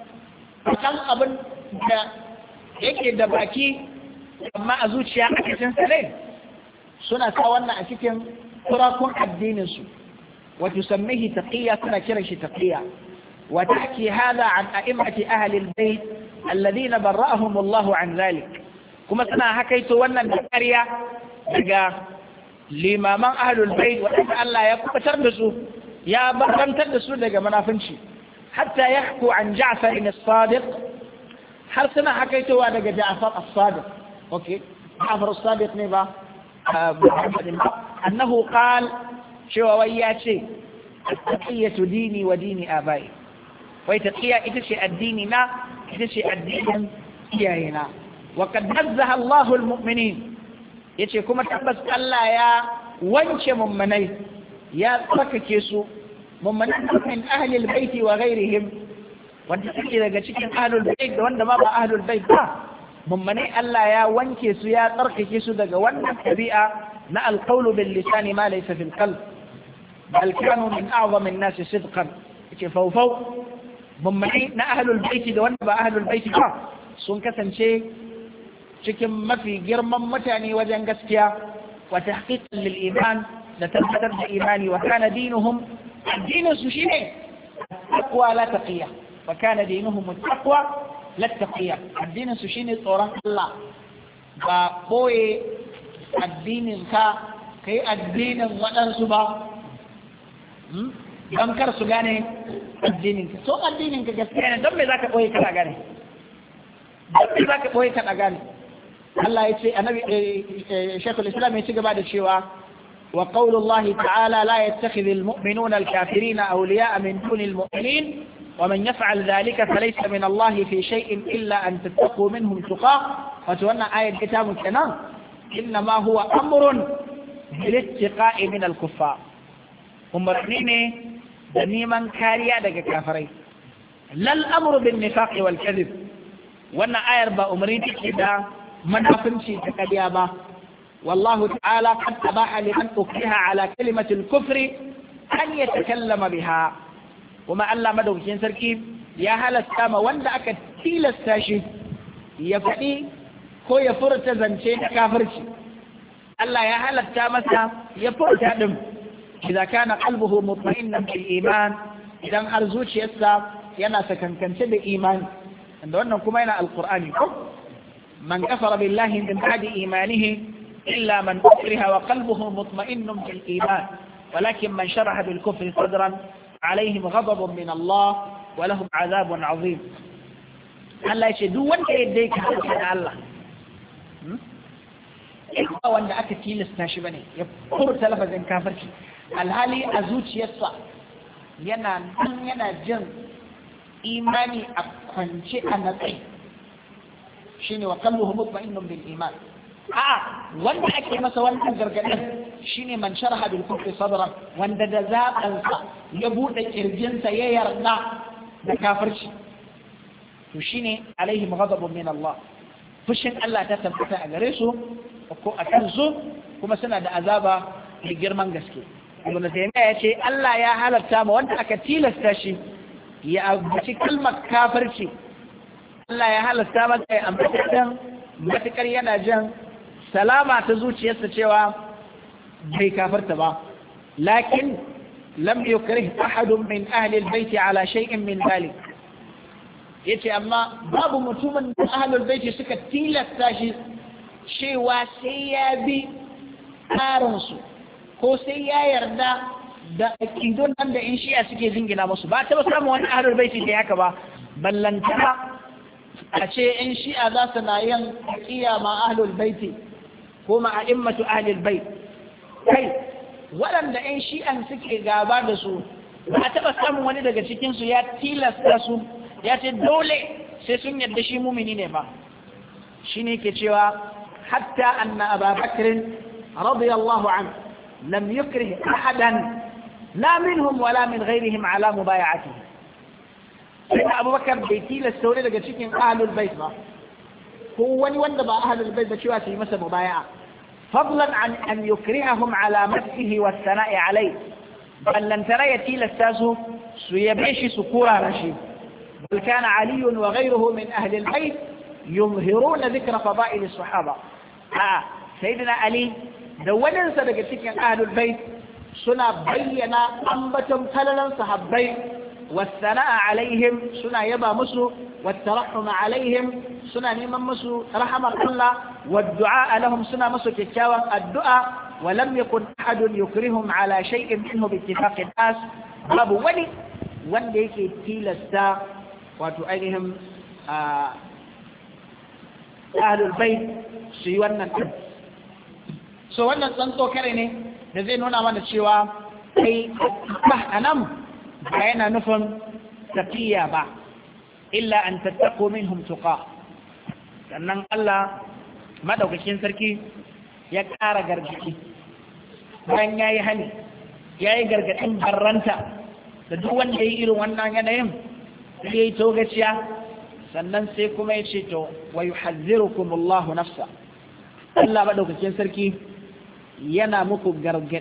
kan abin da yake da baki amma a zuciya a cikin sare suna sa wannan a cikin turakun addinin su wa tusammihi taqiyya suna kiran shi taqiyya wa tahki hadha an a'immati ahli al-bayt alladhina barra'ahum Allah an dhalik kuma suna hakaito wannan da ƙarya daga limaman ahlul bayt wanda Allah ya kubutar da su ya barantar da su daga munafinci hatta yahku an Ja'far as-Sadiq har suna hakaitowa daga Ja'far as-Sadiq okay Ja'far as-Sadiq ne ba annahu qal cewa wai ya ce taqiyatu dini wa dini abai wai taqiya ita ce addini na ita ce addinin iyayena wa qad nazzaha Allahu al-mu'minin yace kuma tabbas Allah ya wanke mummunai ya tsakake su mummunan min ahli al-bait wa ghayrihim wanda suke daga cikin ahlul bait da wanda ma ba ahlul bait ba mummunai Allah ya wanke su ya tsarkake su daga wannan tabi'a na al-qawl bil lisan ma laysa fil qalb bal kanu min a'zam an-nas sidqan yace fawfaw mummunai na ahlul bait da wanda ba ahlul bait ba sun kasance cikin mafi girman mutane wajen gaskiya wa tahqiqan lil iman da tabbatar da imani wa kana dinuhum addinin su shine taqwa la taqiya wa kana dinuhum taqwa la taqiya addinin su shine tsoron Allah ba boye addinin ka kai addinin waɗansu ba don kar su gane addininka so addininka gaskiya ne don me za ka ɓoye kana gane don me za ka ɓoye kana gane Allah ya ce annabi shekul islam ya ci gaba da cewa wa qaulullahi ta'ala la yattakhidhu almu'minuna alkafirina awliya'a min duni almu'minin wa man yaf'al dhalika falaysa min Allah fi shay'in illa an tattaqu minhum tuqa wato wannan ayat ita mu kenan inna ma huwa amrun bil ittiqa'i min al-kuffar umarni ne da neman kariya daga kafirai lal amru bin nifaq wal kadhib wannan ayar ba umarni take da munafinci da kadiya ba wallahu ta'ala qad tabaha liman ukriha ala kalimati al-kufri an yatakallama biha kuma Allah madaukakin sarki ya halasta ma wanda aka tilasta shi ya faɗi ko ya furta zance da kafirci Allah ya halatta masa ya furta din idan kana qalbuhu mutma'innan bil iman idan har zuciyarsa yana sakankance da imani da wannan kuma yana alqur'ani ko man kafara billahi min ba'di imanihi illa man ukriha wa qalbuhu mutma'innun bil iman walakin man sharaha bil kufri sadran alaihim ghadabun min Allah wa lahum 'adhabun 'azim Allah ya ce duk wanda ya dai ka da Allah ba wanda aka tilasta shi bane ya furta lafazin kafirci alhali a zuciyarsa yana jin imani a kwance a natsi shine wa qalbuhu mutma'innun bil iman wanda ake masa wannan gargadin shine man sharaha bil kufri sadran wanda da zabansa ya bude kirjinsa ya yarda da kafirci to shine alaihim ghadabun min Allah fushin Allah ta tabbata a gare su ko a kansu kuma suna da azaba da girman gaske ibn Taymiyyah ya ce Allah ya halatta ma wanda aka tilasta shi ya abuci kalmar kafirci Allah ya halatta masa ya ambata dan matukar yana jan salama ta zuciyarsa cewa bai kafirta ba lakin lam yukrih ahadun min ahli albayt ala shay'in min dhalik yace amma babu mutumin da ahlul bayt suka tilasta shi cewa sai ya bi tsarinsu ko sai ya yarda da aƙidun nan da in shi'a suke jingina musu ba ta ba samun wani ahlul baiti da yaka ba ballantana a ce in shi'a za su na yin aƙiya ma ahlul baiti ko ma a'immatu ahlul bait kai waɗanda in shi'an suke gaba da su ba a taɓa samun wani daga cikinsu ya tilasta su ya ce dole sai sun yarda shi mumini ne ba shi ne ke cewa حتى أن أبا بكر رضي الله عنه لم يكره أحدا لا منهم ولا من غيرهم على مبايعته سيدنا أبو بكر بيتي للسوري لقد شكين أهل البيت هو وندب أهل البيت بشواسي مثل مبايعة فضلا عن أن يكرههم على مدحه والثناء عليه بل لن ترى يتي للساسه سيبيش سكورا رشيد بل كان علي وغيره من أهل البيت يظهرون ذكر فضائل الصحابة سيدنا علي دولن daga cikin ahlul bait suna bayyana ambaton falalan sahabbai wasana'a alaihim suna yaba musu wattarahum alaihim suna neman musu rahmar Allah waddu'a lahum suna musu kyakkyawan addu'a wa lam yakun ahadun yukrihum ala shay'in minhu bi ittifaqi nas babu wani wanda yake tilasta wato ainihin ahlul bait su yi wannan din so wannan tsantso kare ne da zai nuna mana cewa kai anan ba yana nufin taqiya ba illa an tattaqu minhum tuqa sannan Allah madaukakin sarki ya ƙara gargaɗi bayan yayi hani yayi gargaɗin barranta da duk wanda yayi irin wannan yanayin sai yayi togaciya sannan sai kuma ya ce to wa yuhadhdhirukum Allahu nafsa Allah madaukakin sarki yana muku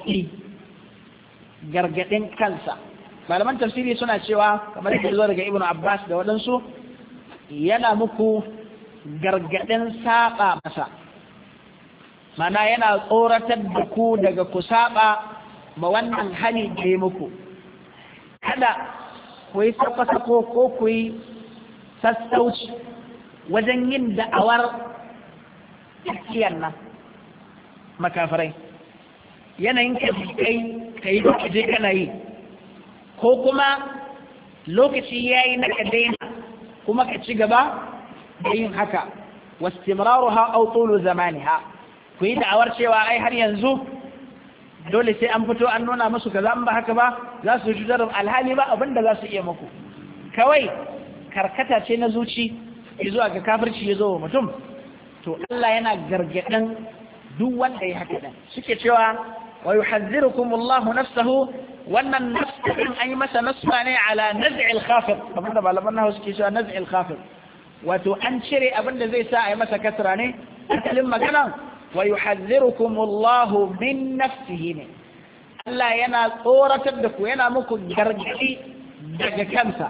gargadin kansa malaman tafsiri suna cewa kamar yadda zo daga Ibn Abbas da waɗansu yana muku gargadin saba masa mana yana tsoratar da ku daga ku saba ma wannan hali da ya muku kada ku yi sako ko ku yi sassauci wajen yin da'awar tsakiyar nan makafirai yanayin kai ka yi je kana yi ko kuma lokaci yayi na ka daina kuma ka ci gaba da yin haka wastimraruha aw tulu zamaniha ku yi da'awar cewa ai har yanzu dole sai an fito an nuna musu kaza an ba haka ba za su cutar alhali ba abinda za su iya muku kawai karkata ce na zuci zuwa ga kafirci ya zo wa mutum to Allah yana gargaɗin duk wanda ya haka dan suke cewa wa yuhadhdhirukum Allahu nafsahu wannan nafsin an yi masa nasba ne ala naz'il khafid kamar da malaman nahu suke cewa naz'il khafid wato an cire abin da zai sa a yi masa kasra ne asalin magana wa yuhadhdhirukum Allahu min nafsihi ne Allah yana tsoratar da ku yana muku gargaɗi daga kansa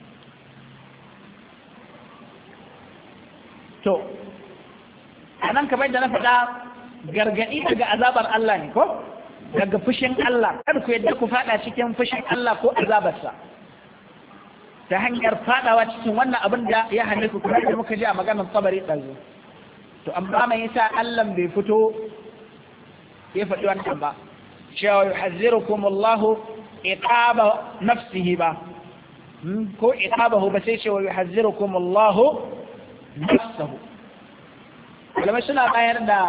to anan kamar da na faɗa gargaɗi daga azabar Allah ne ko daga fushin Allah kada ku yadda ku faɗa cikin fushin Allah ko azabarsa ta hanyar faɗawa cikin wannan abin da ya hane ku kuma da muka ji a maganar Tabari ɗazu to amma mai yasa Allah bai fito ya faɗi wannan ba cewa yuhazzirukum Allah iqaba nafsihi ba ko iqabahu ba sai cewa yuhazzirukum Allah nafsahu malamai suna bayar da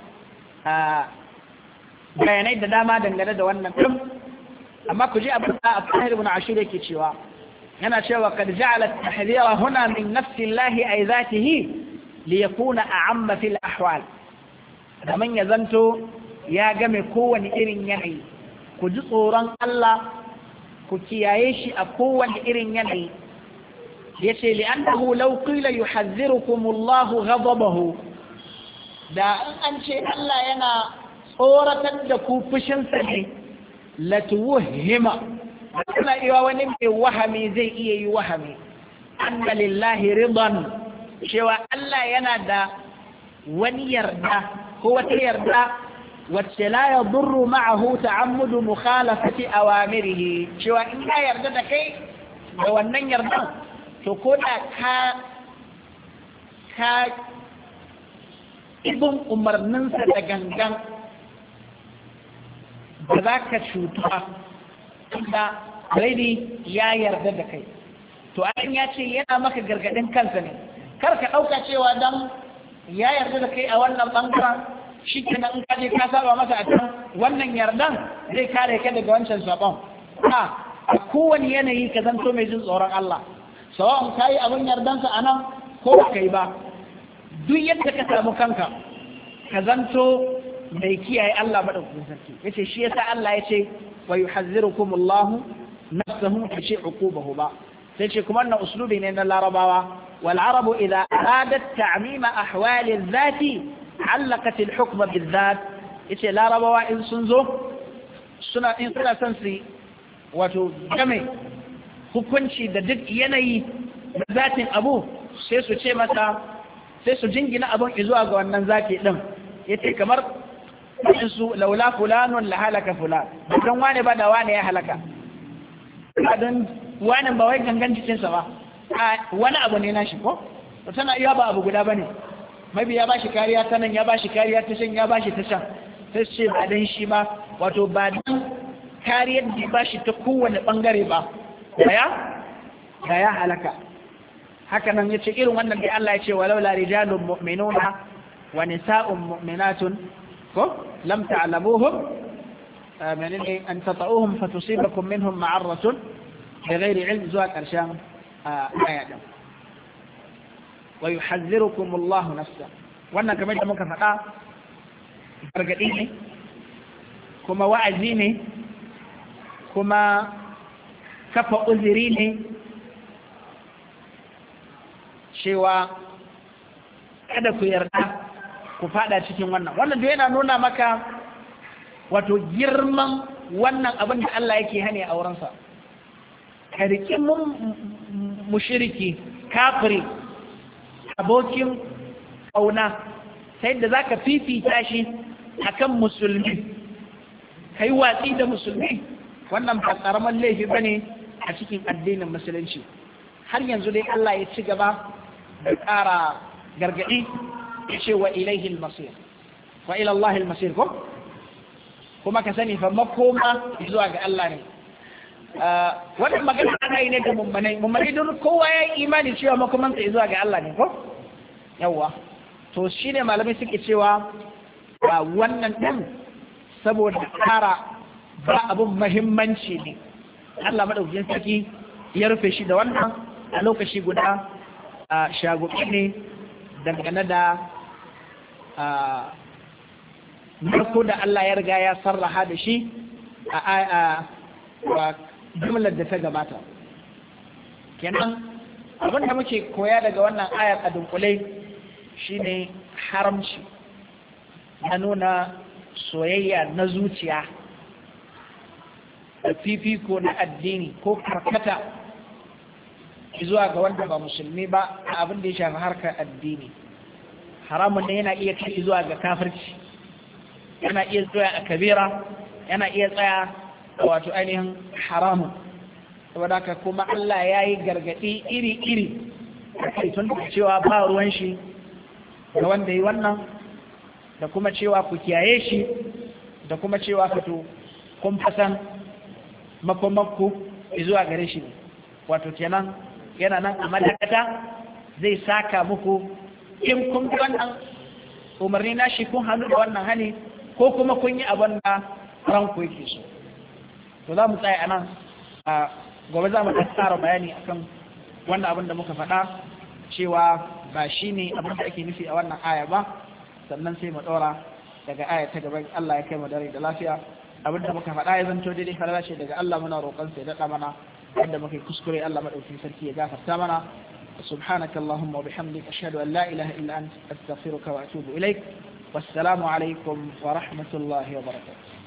bayanai da dama dangane da wannan ɗin amma ku ji abin da Abdullah ibn Ashur yake cewa yana cewa kad ja'ala at-tahdhira huna min nafsi Allah ay zatihi li yakuna a'amma fil ahwal da man yazanto ya game kowane irin yanayi ku ji tsoron Allah ku kiyaye shi a kowane irin yanayi yace li annahu law qila yuhadhdhirukum Allah ghadabahu da an ce Allah yana tsoratar da ku fushinsa ne latuwahima kana iya wani mai wahami zai iya yi wahami anna lillahi ridan cewa Allah yana da wani yarda ko wata yarda wacce la yadurru ma'ahu ta'ammudu mukhalafati awamirihi cewa in ya yarda da kai da wannan yardan to ko da ka ibin umarninsa da gangan ba za ka cuta da raini ya yarda da kai to an ya ce yana maka gargadin kansa ne kar ka ɗauka cewa don ya yarda da kai a wannan ɓangaren shi kenan in kaje ka saba masa a can wannan yardan zai kare ka daga wancan sabon a kowane yanayi ka zanto mai jin tsoron Allah sawa'un ka yi abin yardansa a nan ko ba ka yi ba duk yadda ka samu kanka ka zanto mai kiyaye Allah madaukakin sarki yace shi yasa Allah yace wa yuhazzirukum Allah nafsuhu yace uqubahu ba sai ce kuma wannan uslubi ne na larabawa wal arabu idha aradat ta'mima ahwal al-dhati 'allaqat al-hukm bil-dhat yace larabawa in sun zo suna son su wato game hukunci da duk yanayi da zatin abu sai su ce masa sai su jingina abun zuwa ga wannan zaki din yace kamar su laula fulanun la halaka fulan dan wane ba da wane ya halaka dan wane ba wai gangan cikin sa ba wani abu ne nashi ko to tana iya ba abu guda bane mabi ya bashi kariya ta nan ya bashi kariya ta can ya bashi ta can sai ce ba dan shi ba wato ba dan kariyar da bashi ta kowane bangare ba da ya halaka haka nan yace irin wannan da Allah ya ce walaula rijalun mu'minuna wa nisa'un mu'minatun ko lam ta'lamuhum min an tata'uhum fatusibakum minhum ma'aratun bighairi ilm zuwa karshen aya din wa yuhadhdhirukum Allah nafsa wannan kamar da muka faɗa gargadi ne kuma wa'azi ne kuma kafa uzuri ne cewa kada ku yarda ku fada cikin wannan da yana nuna maka wato girman wannan abin da Allah yake hane a wurinsa ka riƙi mushriki kafiri abokin ƙauna sai da zaka fifita shi akan musulmi kai watsi da musulmi wannan ba karaman laifi bane a cikin addinin musulunci har yanzu dai Allah ya ci gaba da ƙara gargaɗi ya ce wa ilaihi al-masir wa ila Allah al-masir ko kuma ka sani fa makoma zuwa ga Allah ne wannan magana ana yi ne da mummanai don kowa ya yi imani cewa makomansa zuwa ga Allah ne ko yawwa to shine malamai suke cewa wannan din saboda kara ba abun muhimmanci ne Allah madaukakin sarki ya rufe shi da wannan a lokaci guda shagobi ne dangane da narko da Allah ya riga ya sarraha da shi a jumlar da ta gabata kenan abin da muke koya daga wannan ayar a dunkule shine haramci na nuna soyayya na zuciya da fifiko na addini ko karkata zuwa ga wanda ba musulmi ba a abin da ya shafi harkar addini haramun ne yana iya kai zuwa ga kafirci yana iya tsaya a kabira yana iya tsaya wato ainihin haramun saboda haka kuma Allah ya yi gargaɗi iri-iri kai tun da cewa ba ruwan shi ga wanda yi wannan da kuma cewa ku kiyaye shi da kuma cewa fito kun fasan makomakku zuwa gare shi wato kenan yana nan a madakata zai saka muku in kun bi wannan umarni na shi kun hannu da wannan hani ko kuma kun yi abin da ranku yake so to za mu tsaya a nan a gobe za mu tsara bayani akan wannan abin da muka faɗa cewa ba shi ne abin da ake nufi a wannan aya ba sannan sai mu ɗora daga aya ta gaban Allah ya kai mu dare da lafiya abin da muka faɗa ya zanto daidai falala ce daga Allah muna roƙon sai daɗa mana wanda muka kuskure Allah madaukakin sarki ya gafarta mana subhanaka allahumma wa bihamdika ashhadu an la ilaha illa anta astaghfiruka wa atubu ilaik wassalamu alaikum wa rahmatullahi wa barakatuh